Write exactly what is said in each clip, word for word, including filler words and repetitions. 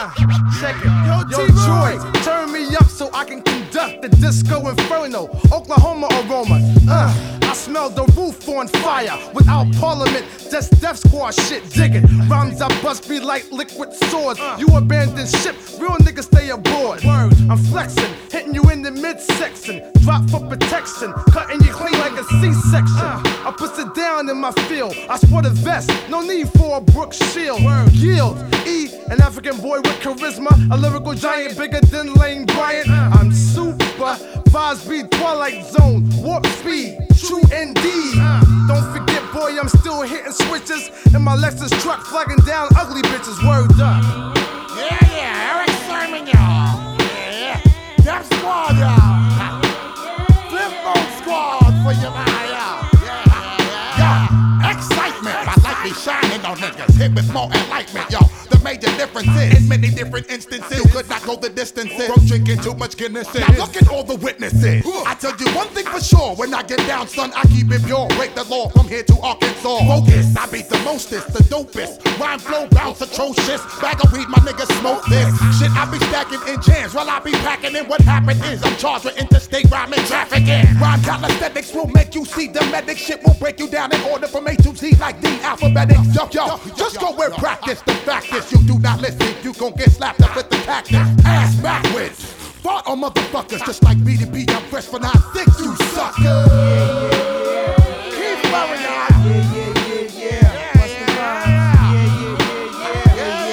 Uh, check it. Yo, Troy, turn me up so I can conduct the disco inferno. Oklahoma aroma. Uh, I smell the roof on fire. Without parliament, just death squad shit digging. Rhymes I bust be like liquid swords. You abandon ship, real niggas stay aboard. I'm flexing, hitting you in the midsection. Drop for protection, cutting you clean like a C-section. I put it down in my field. I sport a vest, no need for a Brooks shield. Yield, E, an African boy with charisma, a lyrical giant bigger than Lane Bryant. I'm super, vibes be Twilight Zone, warp speed, true indeed. Don't forget, boy, I'm still hitting switches in my Lexus truck, flagging down ugly bitches. Word up. Yeah, yeah, Eric Sermon, y'all. Yeah, yeah. Death Squad, y'all. Flip Phone Squad for your man, y'all. Yeah, yeah. Yo, excitement. I like me shining on niggas. Hit with more enlightenment, yo. The major difference is, in many different instances, you could not go the distances from drinking too much Guinness. Now look at all the witnesses. I tell you one thing for sure, when I get down, son, I keep it pure. Break the law from here to Arkansas. Focus, I beat the mostest, the dopest. Rhyme flow bounce atrocious. Bag of weed, my niggas smoke this. Shit, I be stacking in jams while I be packing in. What happened is I'm charged with interstate rhyming trafficking. Rhyme calisthenics will make you see the medic. Shit will break you down in order from A to Z like the alphabetic. Yo, yo, just go and practice. The fact is, you do not listen, you gon' get slapped up with the tactics. Ass backwards. Fart on motherfuckers, just like B to B. I'm fresh for nine six, you sucker. Yeah, yeah, yeah. Keep flowing now. Yeah, yeah, yeah, yeah. What's the rhyme? Yeah, yeah, yeah,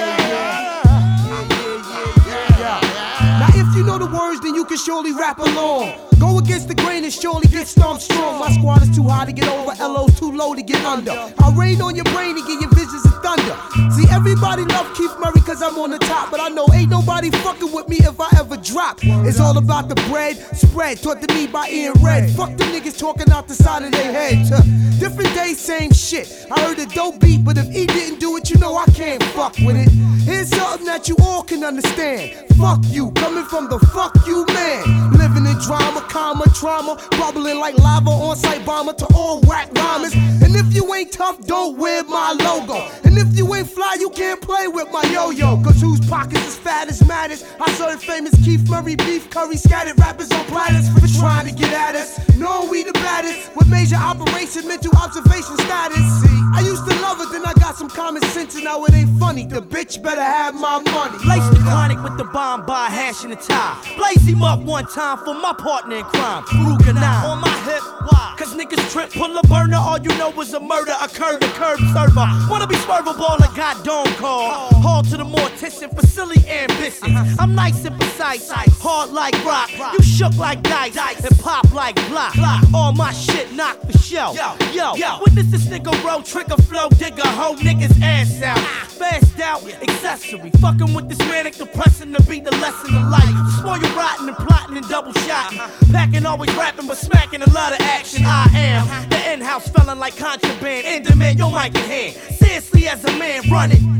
yeah, yeah, yeah, yeah. Now if you know the words, then you can surely rap along. Go against the grain and surely get stomped strong. My squad is too high to get over, L O's too low to get under. I'll rain on your brain and give you visions of thunder. See, everybody love Keith Murray cause I'm on the top, but I know ain't nobody fucking with me if I ever drop. It's all about the bread, spread, taught to me by Ian Red. Fuck them niggas talking out the side of their heads. Huh. Different day, same shit. I heard a dope beat, but if he didn't do it, you know I can't fuck with it. Here's something that you all can understand. Fuck you, coming from the fuck you man. Living in drama, comma, trauma, bubbling like lava on site bomber to all whack rhymers. And if you ain't tough, don't wear my logo. And if you ain't fly, you can't play with my yo-yo. Cause whose pockets is fat as matters? I serve famous Keith Murray beef curry, scattered rappers on platters for trying to get at us. No, we the baddest with major operation, mental observation status. See, I used to love it, then I got some common sense, and now it ain't funny. The bitch better have my money. Lace the chronic with the bomb by hash and the tie. Blaze him up one time for my partner in crime. Ruganine on my hip, why? Cause niggas trip, pull a burner, all you know is a murder occurred. The curb server wanna be swervable, I got dome call. Haul to the mortician for silly ambitions. I'm nice and precise, hard like rock. You shook like dice and pop like block. All my shit knock for show. Yo, witness this nigga roll, trigger flow, digger, hoe niggas ass out. Fast out, accessory. Fucking with this manic depressing to be the lesson of life. Spoil you rotten and plotting and double shotting. Packing always rapping but smacking a lot of action. I am the in-house felon like contraband. In demand, your mic in hand. Seriously as a man, run it.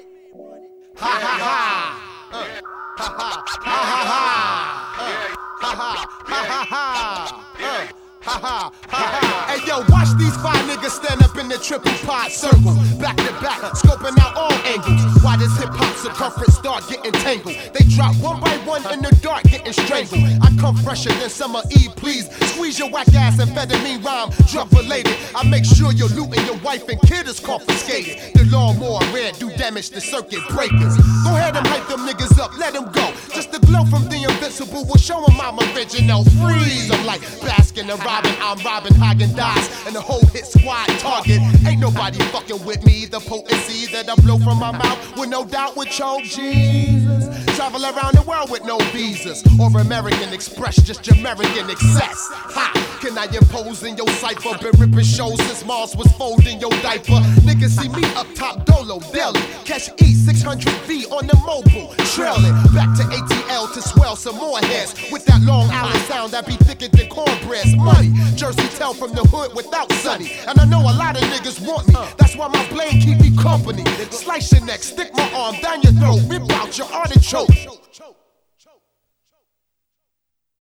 Ha ha ha. Uh. Ha ha ha ha ha. Uh. Ha ha ha ha ha. Uh. Ha ha, ha ha. Hey yo, watch these five niggas stand up in the triple pod circle, back to back, scoping out all angles. Why this hip hop circumference start getting tangled? They drop one by one in the dark, getting strangled. I come fresher than summer eve, please. Squeeze your whack ass amphetamine rhyme, drug related. I make sure your loot and your wife and kid is confiscated. The lawnmower red do damage to circuit breakers. Go ahead and hype them niggas up, let them go. Just the glow from the invincible will show them I'm original. Freeze, I'm like Baskin and Robin, I'm Robin Hagen-Dazs, and the whole hit squad target. Ain't nobody fucking with me. The potency that I blow from my mouth with no doubt would choke Jesus. Travel around the world with no visas or American Express, just your American excess. Ha! Can I impose in your cipher? Been ripping shows since Mars was folding your diaper. Niggas see me up top, Dolo, Delhi. Catch E six hundred V on the mobile, trailing back to A T L to swell some more heads with that Long Island sound that be thicker than cornbread's money. Jersey tell from the hood without Sonny, and I know a lot of niggas want me. That's why my blade keep me company. Slice your neck, stick my arm down your throat, rip out your artichoke.